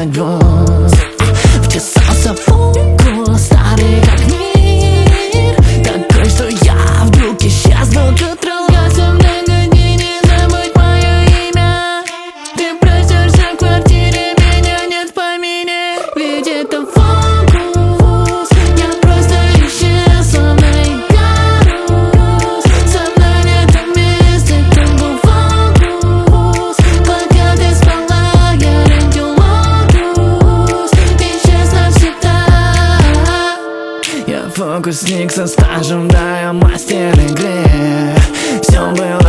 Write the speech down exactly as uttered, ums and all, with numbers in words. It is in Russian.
судьбу. Втесался в фокус, старый как мир, такой, что я вдруг исчезну к утру. Я темной гони, не забудь мое имя. Ты проснешься в квартире, меня нет в помине. Ведь это фокус, я просто исчез, словно Икарус. Со мной в этом месте как был фокус. Пока ты спала, я родил лотус. Исчез навсегда. Я фокусник со стажем, да, я мастер игры. Все было